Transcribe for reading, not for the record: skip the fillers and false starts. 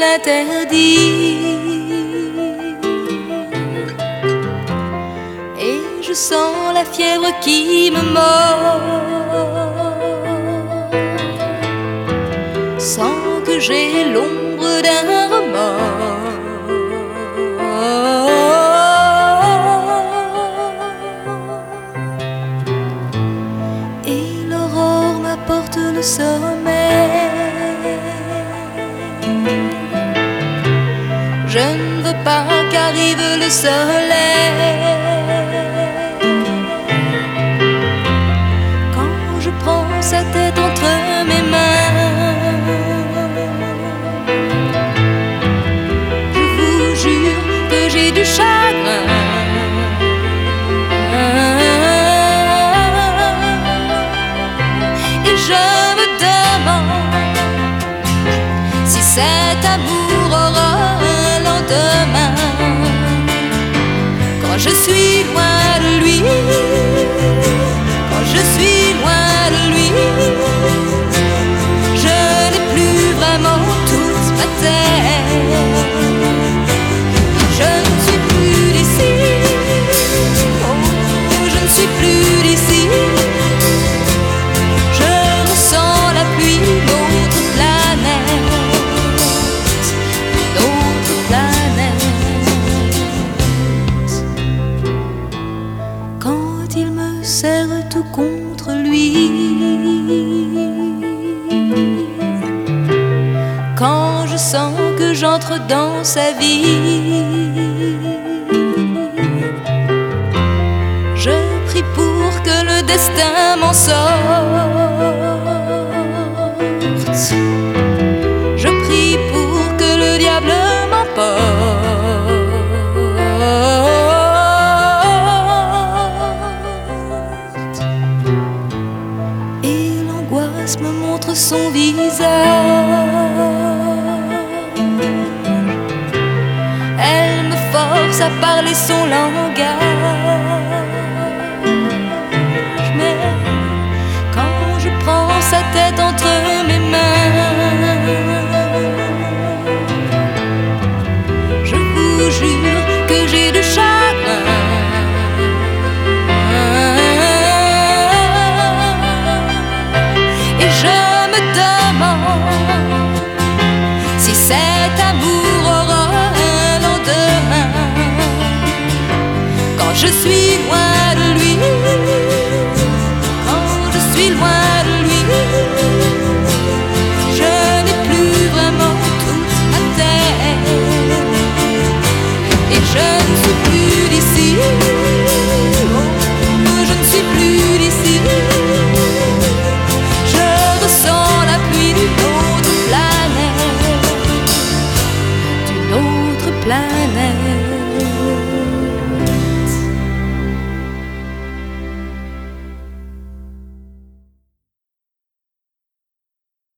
interdits. Et je sens la fièvre qui me mord, sans que j'ai l'ombre d'un remords. Et l'aurore m'apporte le sommeil. Je ne veux pas qu'arrive le soleil. Quand je prends sa tête entre mes mains, je vous jure que j'ai du chagrin. Et je me demande si cet amour aura un lendemain. Quand je suis loin de lui, quand je suis loin de lui, je n'ai plus vraiment toute ma terre. Je ne suis plus d'ici, oh, je ne suis plus d'ici. Je ressens la pluie d'autres planètes, d'autres planètes. Quand il me serre tout contre lui, quand je sens que j'entre dans sa vie, je prie pour que le destin m'en sorte. Je prie pour que le diable m'emporte. Et l'angoisse me montre son visage. Elle me force à parler son langage. Mais quand je prends sa tête entre mes mains, je vous jure que j'ai du chagrin. Et je me demande si cet amour aura un lendemain. Quand je suis loin de lui, quand je suis loin de lui, je n'ai plus vraiment toute ma terre. Et je ne suis plus d'ici, oh, je ne suis plus d'ici. Je ressens la pluie d'une autre planète, d'une autre planète.